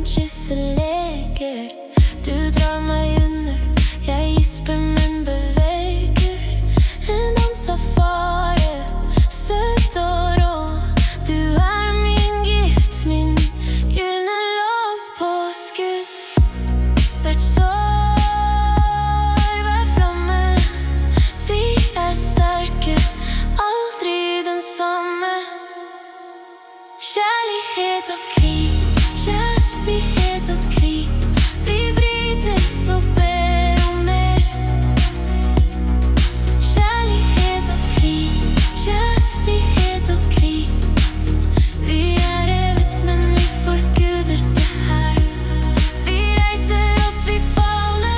kysser leker. Du drar meg under, jeg gisper, men beveger. En dans av fare, søt og rå. Du er min gift, min gylne lovspåskudd. Hvert sår, hver flamme. Vi er sterke, aldri den samme. Kjærlighet og krig, kjærlighet og krig. Vi brytes og ber om mer. Kjærlighet og krig, kjærlighet og krig. Vi er revet, men vi forguder det her. Vi reiser oss, vi faller.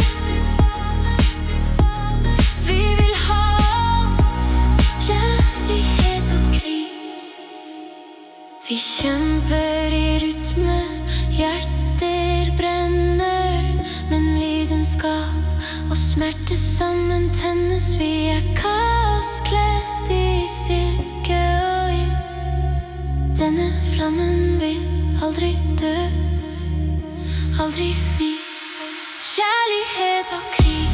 Vi vil ha alt. Kjærlighet og krig. Vi kjemper i rytme, hjerter brenner. Men lidenskap og smerte sammen tennes. Vi er kaoskledd i silke og ild. Denne flammen vil aldri dø, aldri bli. Kjærlighet og krig.